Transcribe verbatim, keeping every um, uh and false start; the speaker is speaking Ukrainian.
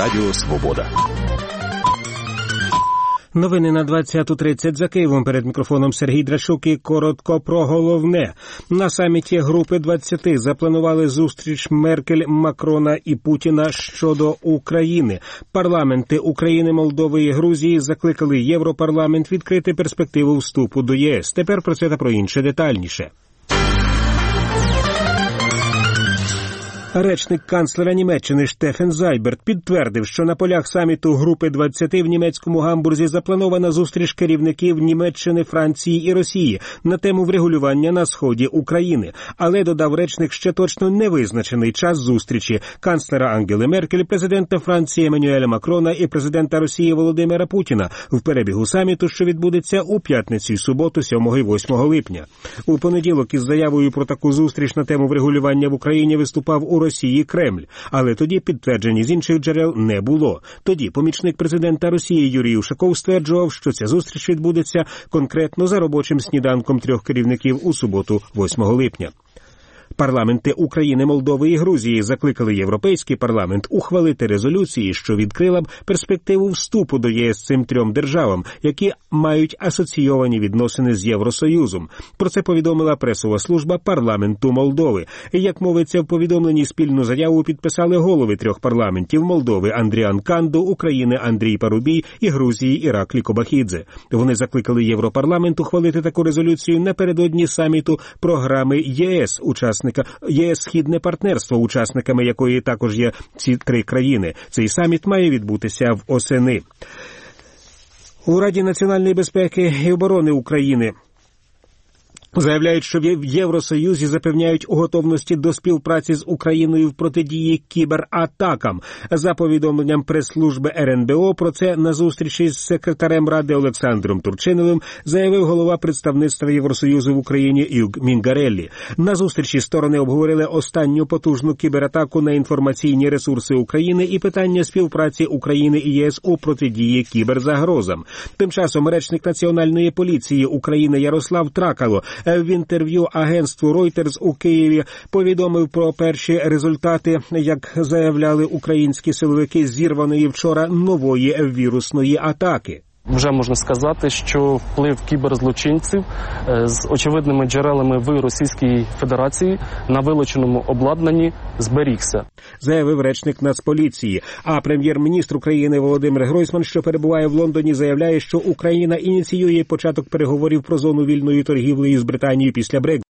Радіо Свобода. Новини на двадцяту тридцять за Києвом. Перед мікрофоном Сергій Драчук і коротко про головне. На саміті Групи двадцяти запланували зустріч Меркель, Макрона і Путіна щодо України. Парламенти України, Молдови і Грузії закликали Європарламент відкрити перспективу вступу до ЄС. Тепер про це та про інше детальніше. Речник канцлера Німеччини Штефан Зайберт підтвердив, що на полях саміту Групи двадцяти в німецькому Гамбурзі запланована зустріч керівників Німеччини, Франції і Росії на тему врегулювання на сході України. Але, додав речник, ще точно не визначений час зустрічі канцлера Ангели Меркель, президента Франції Еммануеля Макрона і президента Росії Володимира Путіна в перебігу саміту, що відбудеться у п'ятницю і суботу сьомого і восьмого липня. У понеділок із заявою про таку зустріч на тему врегулювання в Україні виступав у Росії Кремль, але тоді підтверджень з інших джерел не було. Тоді помічник президента Росії Юрій Ушаков стверджував, що ця зустріч відбудеться конкретно за робочим сніданком трьох керівників у суботу восьмого липня. Парламенти України, Молдови і Грузії закликали Європейський парламент ухвалити резолюції, що відкрила б перспективу вступу до ЄС цим трьом державам, які мають асоційовані відносини з Євросоюзом. Про це повідомила пресова служба парламенту Молдови. Як мовиться в повідомленні, спільну заяву підписали голови трьох парламентів Молдови Андріан Канду, України Андрій Парубій і Грузії Іраклі Кобахідзе. Вони закликали Європарламент ухвалити таку резолюцію напередодні саміту програми ЄС, учасників ЄС «Східне партнерство», учасниками якої також є ці три країни. Цей саміт має відбутися в осени. У Раді національної безпеки і оборони України заявляють, що в Євросоюзі запевняють у готовності до співпраці з Україною в протидії кібератакам. За повідомленням прес-служби ер ен бе о, про це на зустрічі з секретарем Ради Олександром Турчиновим заявив голова представництва Євросоюзу в Україні Юг Мінгареллі. На зустрічі сторони обговорили останню потужну кібератаку на інформаційні ресурси України і питання співпраці України і ЄС у протидії кіберзагрозам. Тим часом речник Національної поліції України Ярослав Тракало в інтерв'ю агентству Reuters у Києві повідомив про перші результати, як заявляли українські силовики, зірваної вчора нової вірусної атаки. Вже можна сказати, що вплив кіберзлочинців з очевидними джерелами в Російській Федерації на вилученому обладнанні зберігся, заявив речник Нацполіції. А прем'єр-міністр України Володимир Гройсман, що перебуває в Лондоні, заявляє, що Україна ініціює початок переговорів про зону вільної торгівлі з Британією після Брекситу.